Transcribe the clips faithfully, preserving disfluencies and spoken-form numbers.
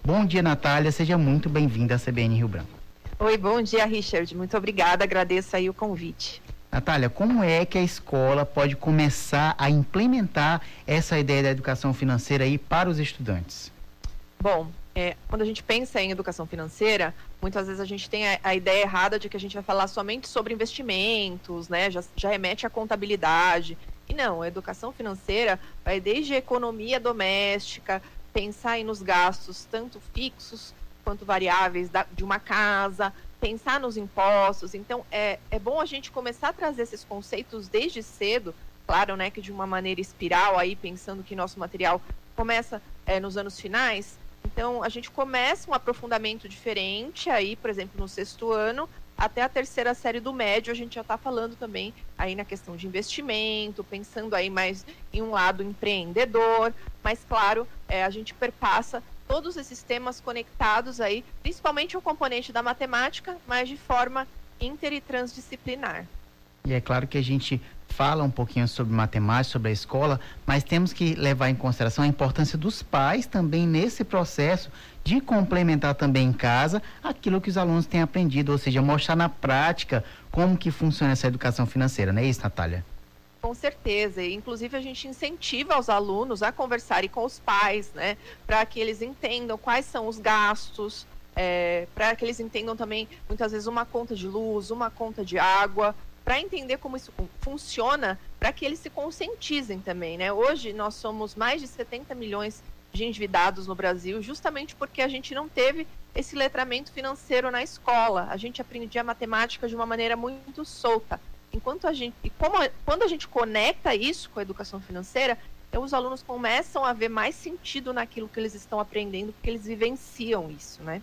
Bom dia, Natália, seja muito bem-vinda à C B N Rio Branco. Oi, bom dia, Richard, muito obrigada, agradeço aí o convite. Natália, como é que a escola pode começar a implementar essa ideia da educação financeira aí para os estudantes? Bom, é, quando a gente pensa em educação financeira, muitas vezes a gente tem a, a ideia errada de que a gente vai falar somente sobre investimentos, né? Já, já remete à contabilidade. E não, a educação financeira vai desde a economia doméstica, pensar aí nos gastos, tanto fixos quanto variáveis da, de uma casa, pensar nos impostos. Então, é, é bom a gente começar a trazer esses conceitos desde cedo, claro, né, que de uma maneira espiral, aí pensando que nosso material começa é, nos anos finais. Então, a gente começa um aprofundamento diferente aí, por exemplo, no sexto ano, até a terceira série do médio, a gente já está falando também aí na questão de investimento, pensando aí mais em um lado empreendedor, mas claro, é, a gente perpassa todos esses temas conectados aí, principalmente o componente da matemática, mas de forma inter e transdisciplinar. E é claro que a gente fala um pouquinho sobre matemática, sobre a escola, mas temos que levar em consideração a importância dos pais também nesse processo de complementar também em casa aquilo que os alunos têm aprendido, ou seja, mostrar na prática como que funciona essa educação financeira, não é isso, Natália? Com certeza, e inclusive a gente incentiva os alunos a conversarem com os pais, né, para que eles entendam quais são os gastos, é, para que eles entendam também, muitas vezes, uma conta de luz, uma conta de água, para entender como isso funciona, para que eles se conscientizem também, né? Hoje nós somos mais de setenta milhões de endividados no Brasil, justamente porque a gente não teve esse letramento financeiro na escola. A gente aprendia matemática de uma maneira muito solta. Enquanto a gente, e como, quando a gente conecta isso com a educação financeira, então os alunos começam a ver mais sentido naquilo que eles estão aprendendo, porque eles vivenciam isso, né?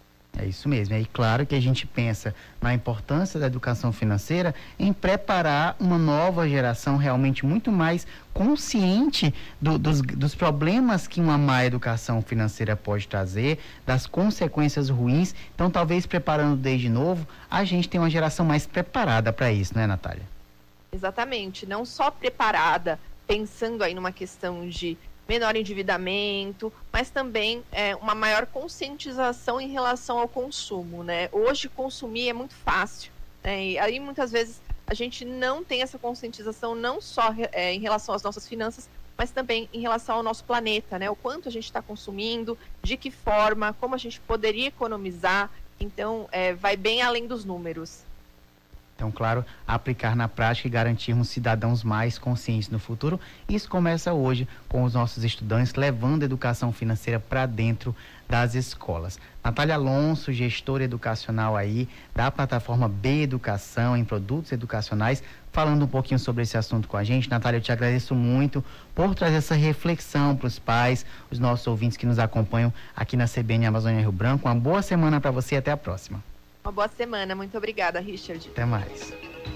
É isso mesmo. E claro que a gente pensa na importância da educação financeira em preparar uma nova geração realmente muito mais consciente do, dos, dos problemas que uma má educação financeira pode trazer, das consequências ruins. Então, talvez preparando desde novo, a gente tem uma geração mais preparada para isso, não é, Natália? Exatamente. Não só preparada, pensando aí numa questão de menor endividamento, mas também é, uma maior conscientização em relação ao consumo, né? Hoje consumir é muito fácil, né? E aí muitas vezes a gente não tem essa conscientização não só é, em relação às nossas finanças, mas também em relação ao nosso planeta, né? O quanto a gente está consumindo, de que forma, como a gente poderia economizar. Então, é, vai bem além dos números. Então, claro, aplicar na prática e garantirmos cidadãos mais conscientes no futuro. Isso começa hoje com os nossos estudantes, levando a educação financeira para dentro das escolas. Natália Alonso, gestora educacional aí da plataforma B Educação em produtos educacionais, falando um pouquinho sobre esse assunto com a gente. Natália, eu te agradeço muito por trazer essa reflexão para os pais, os nossos ouvintes que nos acompanham aqui na C B N Amazônia Rio Branco. Uma boa semana para você e até a próxima. Uma boa semana. Muito obrigada, Richard. Até mais.